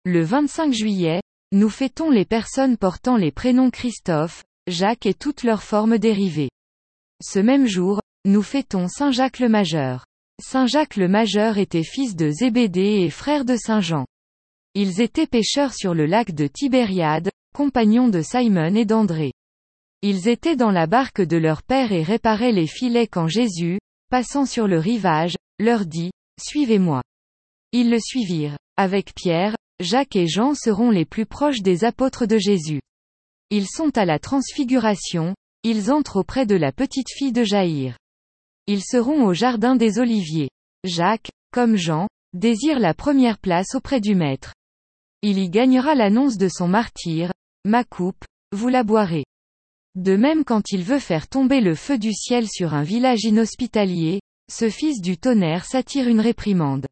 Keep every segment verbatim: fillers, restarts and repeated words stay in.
Le vingt-cinq juillet, nous fêtons les personnes portant les prénoms Christophe, Jacques et toutes leurs formes dérivées. Ce même jour, nous fêtons Saint Jacques le Majeur. Saint Jacques le Majeur était fils de Zébédée et frère de Saint Jean. Ils étaient pêcheurs sur le lac de Tibériade, compagnons de Simon et d'André. Ils étaient dans la barque de leur père et réparaient les filets quand Jésus, passant sur le rivage, leur dit, « Suivez-moi ». Ils le suivirent. Avec Pierre, Jacques et Jean seront les plus proches des apôtres de Jésus. Ils sont à la Transfiguration, ils entrent auprès de la petite fille de Jaïr. Ils seront au jardin des Oliviers. Jacques, comme Jean, désire la première place auprès du Maître. Il y gagnera l'annonce de son martyre, « Ma coupe, vous la boirez ». De même quand il veut faire tomber le feu du ciel sur un village inhospitalier, ce fils du tonnerre s'attire une réprimande.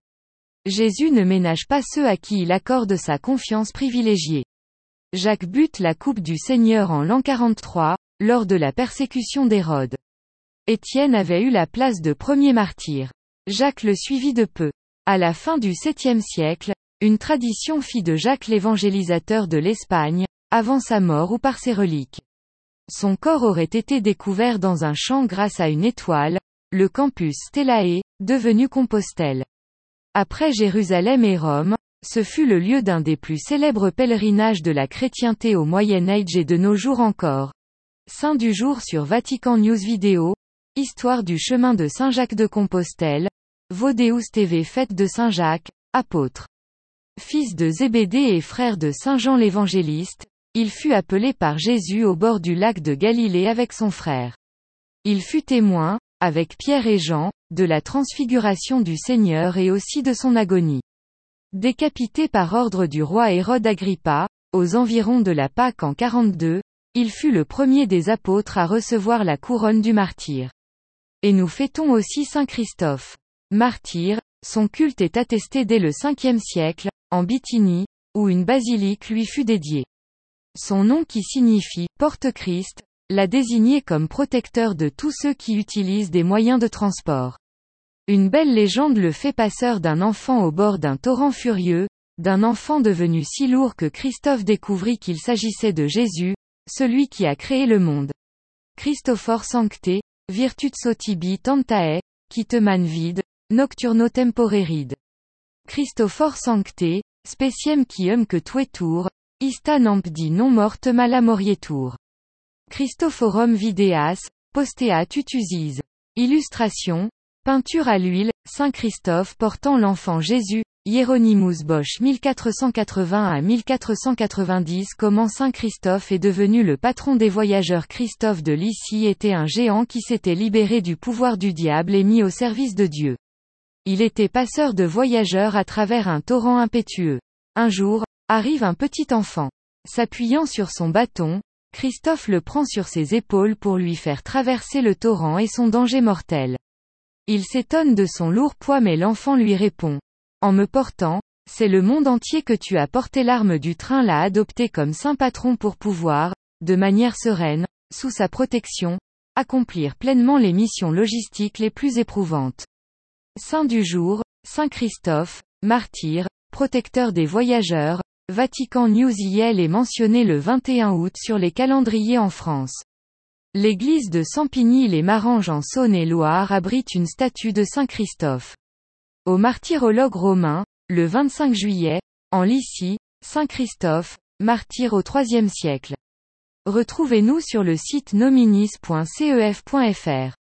Jésus ne ménage pas ceux à qui il accorde sa confiance privilégiée. Jacques bute la coupe du Seigneur en l'an quarante-trois, lors de la persécution d'Hérode. Étienne avait eu la place de premier martyr. Jacques le suivit de peu. À la fin du septième siècle, une tradition fit de Jacques l'évangélisateur de l'Espagne, avant sa mort ou par ses reliques. Son corps aurait été découvert dans un champ grâce à une étoile, le campus Stellae, devenu Compostelle. Après Jérusalem et Rome, ce fut le lieu d'un des plus célèbres pèlerinages de la chrétienté au Moyen-Âge et de nos jours encore. Saint du jour sur Vatican News Vidéo, Histoire du chemin de Saint-Jacques de Compostelle, Vaudeus T V Fête de Saint-Jacques, apôtre. Fils de Zébédée et frère de Saint Jean l'Évangéliste, il fut appelé par Jésus au bord du lac de Galilée avec son frère. Il fut témoin, avec Pierre et Jean, de la transfiguration du Seigneur et aussi de son agonie. Décapité par ordre du roi Hérode Agrippa, aux environs de la Pâque en quarante-deux, il fut le premier des apôtres à recevoir la couronne du martyr. Et nous fêtons aussi Saint Christophe. Martyr, son culte est attesté dès le cinquième siècle, en Bithynie, où une basilique lui fut dédiée. Son nom qui signifie « porte-Christ », l'a désigné comme protecteur de tous ceux qui utilisent des moyens de transport. Une belle légende le fait passeur d'un enfant au bord d'un torrent furieux, d'un enfant devenu si lourd que Christophe découvrit qu'il s'agissait de Jésus, celui qui a créé le monde. Christophor sancte, virtutso tibi tantae, qui te man vide, nocturno temporerid. Christophor sancte, speciem quium que tuetur, ista nampdi non morte mala morietur. Christophorum videas, postea tutusis. Illustration, peinture à l'huile, Saint Christophe portant l'enfant Jésus, Hieronymus Bosch mille quatre cent quatre-vingts à mille quatre cent quatre-vingt-dix. Comment Saint Christophe est devenu le patron des voyageurs. Christophe de Lycie était un géant qui s'était libéré du pouvoir du diable et mis au service de Dieu. Il était passeur de voyageurs à travers un torrent impétueux. Un jour, arrive un petit enfant. S'appuyant sur son bâton, Christophe le prend sur ses épaules pour lui faire traverser le torrent et son danger mortel. Il s'étonne de son lourd poids mais l'enfant lui répond. En me portant, c'est le monde entier que tu as porté. L'arme du train l'a adopté comme saint patron pour pouvoir, de manière sereine, sous sa protection, accomplir pleinement les missions logistiques les plus éprouvantes. Saint du jour, Saint Christophe, martyr, protecteur des voyageurs, Vatican News. I L est mentionné le vingt et un août sur les calendriers en France. L'église de Sampigny-les-Maranges en Saône-et-Loire abrite une statue de Saint Christophe. Au martyrologe romain, le vingt-cinq juillet, en Lycie, Saint Christophe, martyr au troisième siècle. Retrouvez-nous sur le site nominis point cef point fr.